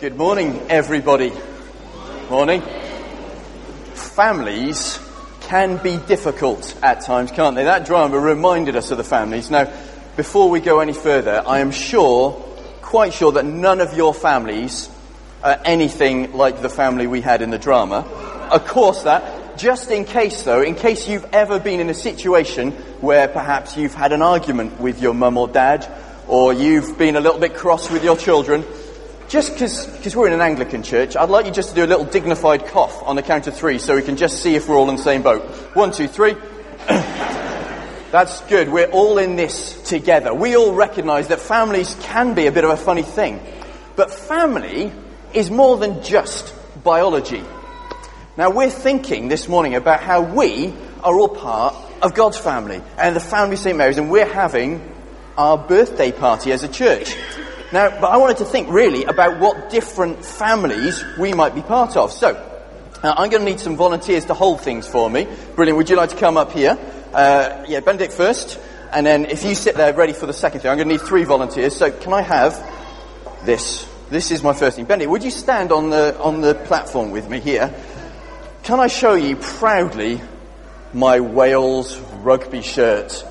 Good morning, everybody. Morning. Families can be difficult at times, can't they? That drama reminded us of the families. Now, before we go any further, I am quite sure that none of your families are anything like the family we had in the drama. Of course that. Just in case, though, in case you've ever been in a situation where perhaps you've had an argument with your mum or dad, or you've been a little bit cross with your children, just because we're in an Anglican church, I'd like you just to do a little dignified cough on the count of 3 so we can just see if we're all in the same boat. 1, 2, 3. That's good. We're all in this together. We all recognise that families can be a bit of a funny thing. But family is more than just biology. Now, we're thinking this morning about how we are all part of God's family and the family of St. Mary's, and we're having our birthday party as a church. Now, but I wanted to think really about what different families we might be part of. So, I'm going to need some volunteers to hold things for me. Brilliant. Would you like to come up here? Benedict first. And then if you sit there ready for the second thing, I'm going to need 3 volunteers. So can I have this? This is my first thing. Benedict, would you stand on the platform with me here? Can I show you proudly my Wales rugby shirt?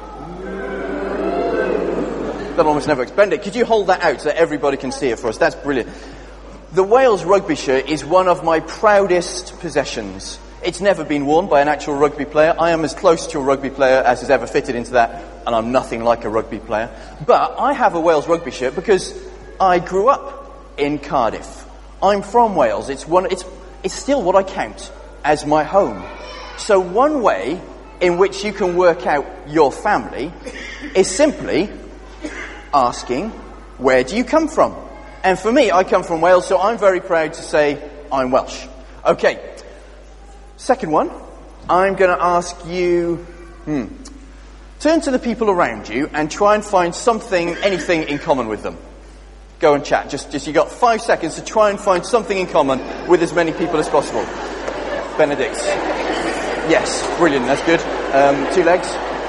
That almost never works. Benedict, could you hold that out so that everybody can see it for us? That's brilliant. The Wales rugby shirt is one of my proudest possessions. It's never been worn by an actual rugby player. I am as close to a rugby player as has ever fitted into that, and I'm nothing like a rugby player. But I have a Wales rugby shirt because I grew up in Cardiff. I'm from Wales. It's still what I count as my home. So one way in which you can work out your family is simply asking, where do you come from? And for me, I come from Wales, so I'm very proud to say I'm Welsh. Okay, second one, I'm going to ask you, turn to the people around you and try and find anything in common with them. Go and chat. Just you got 5 seconds to try and find something in common with as many people as possible. Benedict. Yes, brilliant, that's good. 2 legs.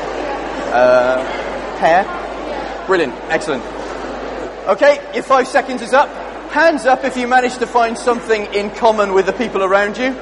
Hair. Brilliant, excellent. Okay, your 5 seconds is up. Hands up if you managed to find something in common with the people around you.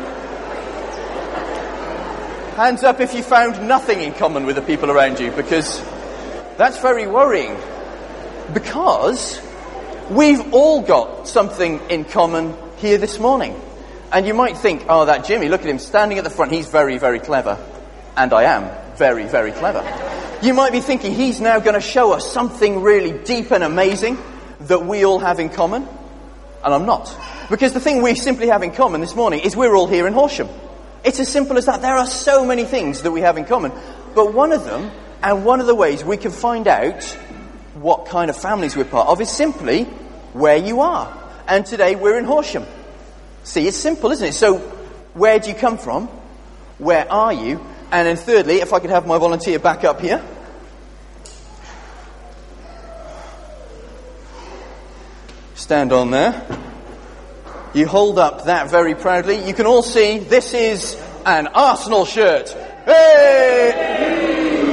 Hands up if you found nothing in common with the people around you, because that's very worrying. Because we've all got something in common here this morning. And you might think, oh, that Jimmy, look at him standing at the front, he's very, very clever. And I am very, very clever. You might be thinking he's now going to show us something really deep and amazing that we all have in common. And I'm not. Because the thing we simply have in common this morning is we're all here in Horsham. It's as simple as that. There are so many things that we have in common. But one of them, and one of the ways we can find out what kind of families we're part of, is simply where you are. And today we're in Horsham. See, it's simple, isn't it? So, where do you come from? Where are you? And then thirdly, if I could have my volunteer back up here. Stand on there. You hold up that very proudly. You can all see this is an Arsenal shirt. Hey!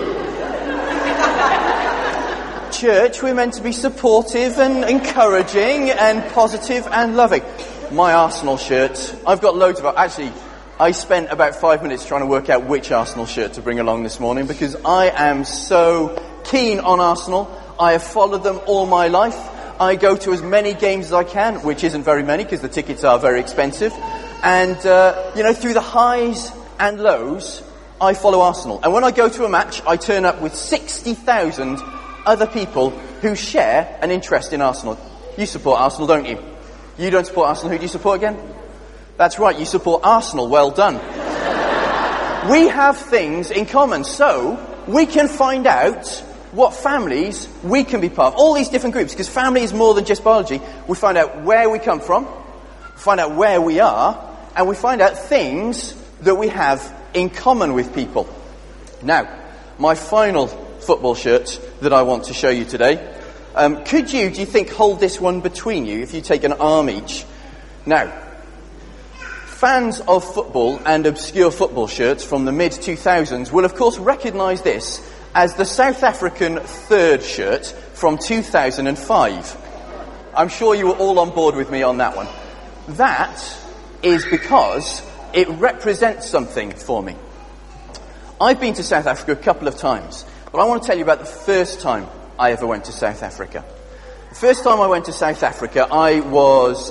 Church, we're meant to be supportive and encouraging and positive and loving. My Arsenal shirt, I've got loads of... Actually, I spent about 5 minutes trying to work out which Arsenal shirt to bring along this morning because I am so keen on Arsenal. I have followed them all my life. I go to as many games as I can, which isn't very many because the tickets are very expensive. And, through the highs and lows, I follow Arsenal. And when I go to a match, I turn up with 60,000 other people who share an interest in Arsenal. You support Arsenal, don't you? You don't support Arsenal. Who do you support again? That's right, you support Arsenal. Well done. We have things in common, so we can find out what families we can be part of. All these different groups, because family is more than just biology. We find out where we come from, find out where we are, and we find out things that we have in common with people. Now, my final football shirt that I want to show you today. Do you think, hold this one between you if you take an arm each? Now, fans of football and obscure football shirts from the mid-2000s will of course recognise this as the South African third shirt from 2005. I'm sure you were all on board with me on that one. That is because it represents something for me. I've been to South Africa a couple of times, but I want to tell you about the first time I ever went to South Africa. The first time I went to South Africa, I was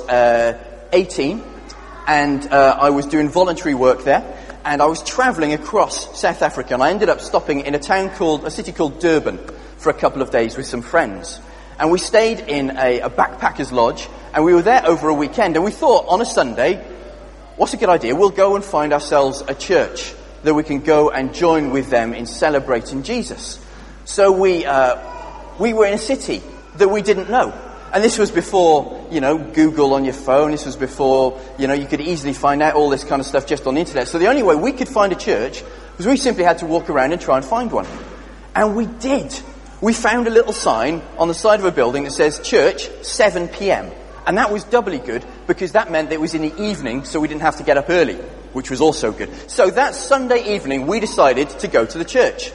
18, and I was doing voluntary work there, and I was travelling across South Africa, and I ended up stopping in a city called Durban for a couple of days with some friends. And we stayed in a backpacker's lodge, and we were there over a weekend, and we thought on a Sunday, what's a good idea? We'll go and find ourselves a church that we can go and join with them in celebrating Jesus. So we were in a city that we didn't know. And this was before, Google on your phone. This was before, you could easily find out all this kind of stuff just on the internet. So the only way we could find a church was we simply had to walk around and try and find one. And we did. We found a little sign on the side of a building that says, Church, 7 p.m. And that was doubly good because that meant that it was in the evening, so we didn't have to get up early, which was also good. So that Sunday evening, we decided to go to the church.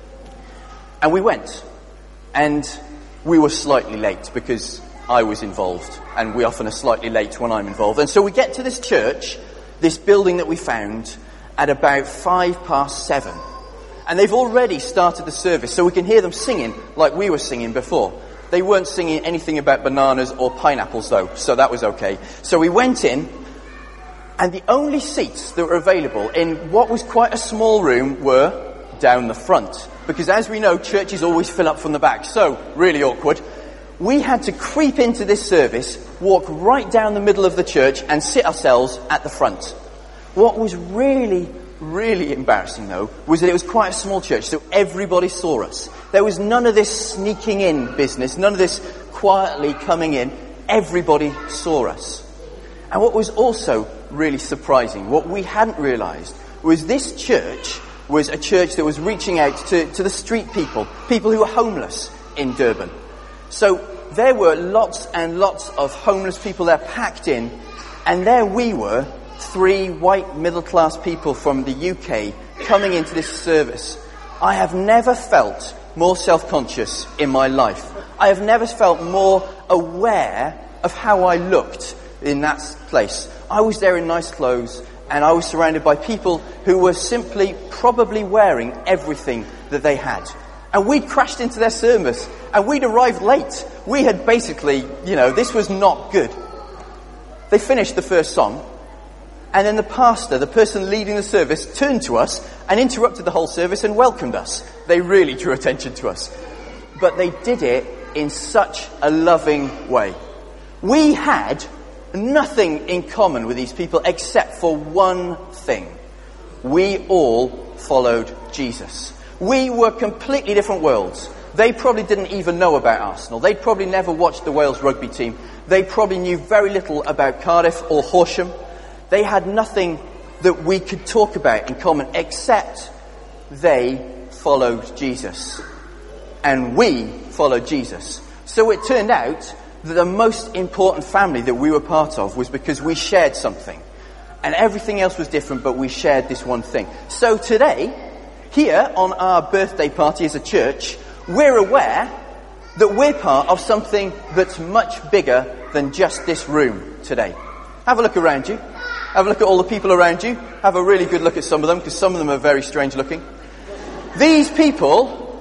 And we went. And we were slightly late because I was involved. And we often are slightly late when I'm involved. And so we get to this church, this building that we found, at about 7:05. And they've already started the service, so we can hear them singing like we were singing before. They weren't singing anything about bananas or pineapples, though, so that was okay. So we went in, and the only seats that were available in what was quite a small room were down the front. Because as we know, churches always fill up from the back, so really awkward. We had to creep into this service, walk right down the middle of the church, and sit ourselves at the front. What was really embarrassing, though, was that it was quite a small church, so everybody saw us. There was none of this sneaking in business, none of this quietly coming in. Everybody saw us. And what was also really surprising, what we hadn't realised, was this church was a church that was reaching out to the street people who were homeless in Durban. So there were lots and lots of homeless people there packed in, and there we were, 3 white middle-class people from the UK coming into this service. I have never felt more self-conscious in my life. I have never felt more aware of how I looked in that place. I was there in nice clothes, and I was surrounded by people who were simply probably wearing everything that they had. And we'd crashed into their service, and we'd arrived late. We had basically, this was not good. They finished the first song, and then the pastor, the person leading the service, turned to us and interrupted the whole service and welcomed us. They really drew attention to us. But they did it in such a loving way. We had nothing in common with these people except for one thing. We all followed Jesus. We were completely different worlds. They probably didn't even know about Arsenal. They'd probably never watched the Wales rugby team. They probably knew very little about Cardiff or Horsham. They had nothing that we could talk about in common except they followed Jesus. And we followed Jesus. So it turned out that the most important family that we were part of was because we shared something. And everything else was different, but we shared this one thing. So today, here on our birthday party as a church, we're aware that we're part of something that's much bigger than just this room today. Have a look around you. Have a look at all the people around you. Have a really good look at some of them, because some of them are very strange looking. These people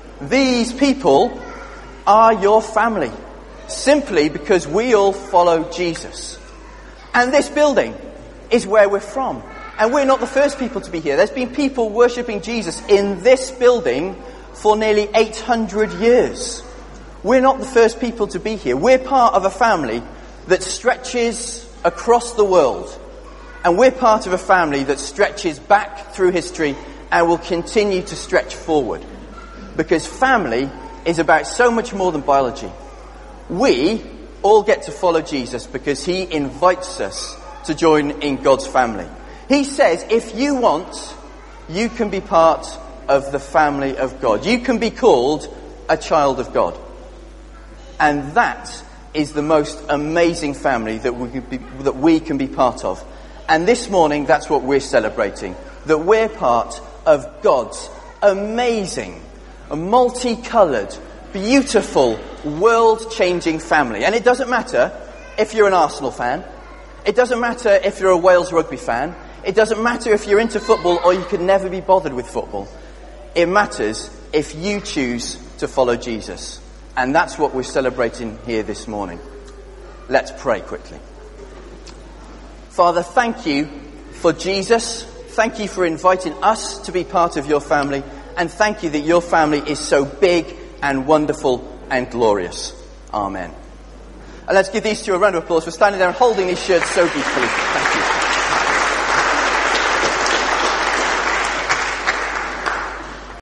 are your family. Simply because we all follow Jesus. And this building is where we're from. And we're not the first people to be here. There's been people worshipping Jesus in this building for nearly 800 years. We're not the first people to be here. We're part of a family that stretches across the world. And we're part of a family that stretches back through history and will continue to stretch forward. Because family is about so much more than biology. We all get to follow Jesus because he invites us to join in God's family. He says, if you want, you can be part of the family of God. You can be called a child of God. And that is the most amazing family that we can be part of. And this morning, that's what we're celebrating. That we're part of God's amazing, multicoloured, beautiful, world-changing family. And it doesn't matter if you're an Arsenal fan. It doesn't matter if you're a Wales rugby fan. It doesn't matter if you're into football or you could never be bothered with football. It matters if you choose to follow Jesus. And that's what we're celebrating here this morning. Let's pray quickly. Father, thank you for Jesus. Thank you for inviting us to be part of your family. And thank you that your family is so big and wonderful and glorious. Amen. And let's give these two a round of applause for standing there and holding these shirts so beautifully. Thank you.